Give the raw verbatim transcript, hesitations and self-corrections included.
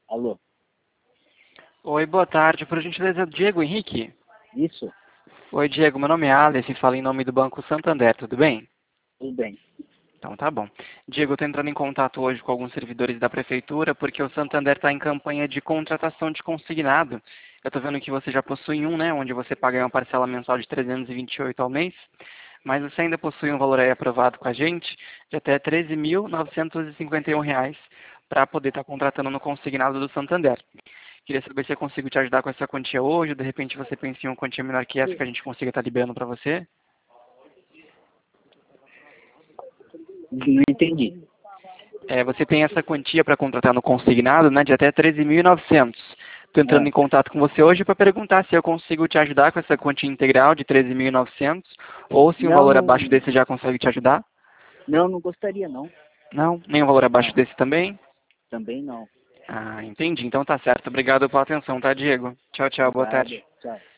Alô? Oi, boa tarde. Por gentileza, Diego Henrique? Isso? Oi, Diego. Meu nome é Alice e falo em nome do Banco Santander. Tudo bem? Tudo bem. Então tá bom. Diego, eu estou entrando em contato hoje com alguns servidores da Prefeitura porque o Santander está em campanha de contratação de consignado. Eu estou vendo que você já possui um, né? Onde você paga uma parcela mensal de trezentos e vinte e oito ao mês. Mas você ainda possui um valor aí aprovado com a gente de até treze mil novecentos e cinquenta e um reais para poder estar contratando no consignado do Santander. Queria saber se eu consigo te ajudar com essa quantia hoje, ou de repente você pensa em uma quantia menor que essa que a gente consiga estar liberando para você. Não entendi. É, você tem essa quantia para contratar no consignado, né, de até treze mil e novecentos. Estou entrando Ah, em contato com você hoje para perguntar se eu consigo te ajudar com essa quantia integral de treze mil e novecentos, ou se um não, valor não, abaixo desse já consegue te ajudar. não, não gostaria não. Não? Nem um valor abaixo Não, desse também? também não. Ah, entendi. Então tá certo. Obrigado pela atenção, tá, Diego? Tchau, tchau. Boa Obrigado. tarde. Tchau.